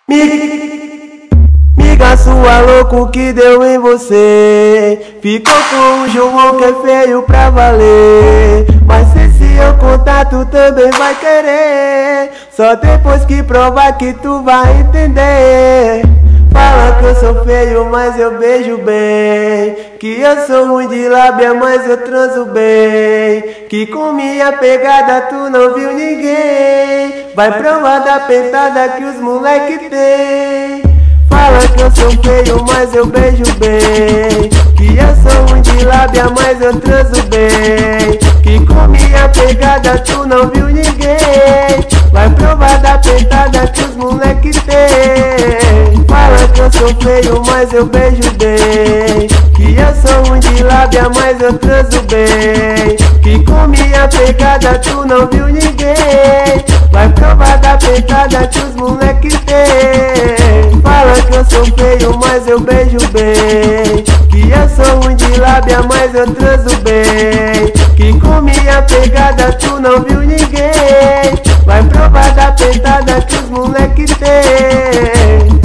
Miga sua louco que deu em você. Ficou com um João que é feio pra valer. Mas se eu contar tu também vai querer. Só depois que provar que tu vai entender. Fala que eu sou feio, mas eu beijo bem. Que eu sou ruim de lábia, mas eu transo bem. Que com minha pegada tu não viu ninguém. Vai provar da pentada que os moleque tem. Fala que eu sou feio, mas eu beijo bem. Que eu sou ruim de lábia, mas eu transo bem. Que com minha pegada tu não viu ninguém. Vai provar da pentada que os moleque tem. Fala que eu sou feio, mas eu beijo bem. Que eu sou ruim de lábia, mas eu transo bem. Que com minha pegada tu não viu ninguém. Vai provar da pentada que os moleque tem. Fala que eu sou feio, mas eu beijo bem. Que eu sou ruim de lábia, mas eu transo bem. Que com minha pegada tu não viu ninguém. Vai provar da pentada que os moleque tem.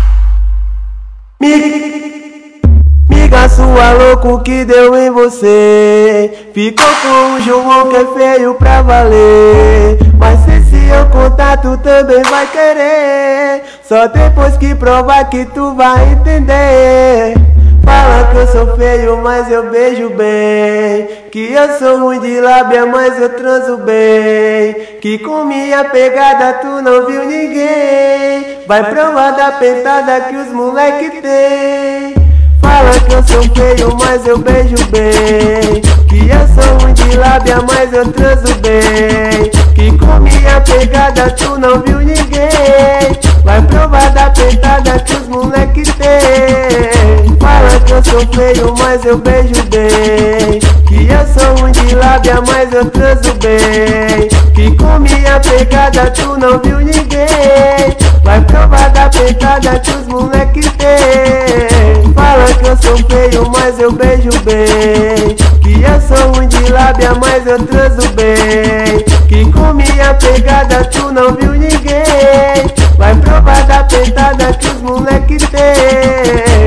Miga sua louco que deu em você. Ficou com um João que é feio pra valer. Mas se eu contar tu também vai querer. Só depois que provar que tu vai entender. Fala que eu sou feio, mas eu beijo bem. Que eu sou ruim de lábia, mas eu transo bem. Que com minha pegada tu não viu ninguém. Vai provar da pentada que os moleque tem. Fala que eu sou feio, mas eu beijo bem. Que eu sou ruim de lábia, mas eu transo bem. Que com minha pegada tu não viu ninguém. Vai provar da pentada que os moleque tem. Fala que eu sou feio, mas eu beijo bem. Que eu sou ruim de lábia, mas eu transo bem. Que com minha pegada tu não viu ninguém. Vai provar da pentada que os moleque tem. Fala que eu sou feio, mas eu beijo bem. Que eu sou ruim de lábia, mas eu transo bem. Que com minha pegada tu não viu ninguém. Vai provar da pentada que os moleque tem.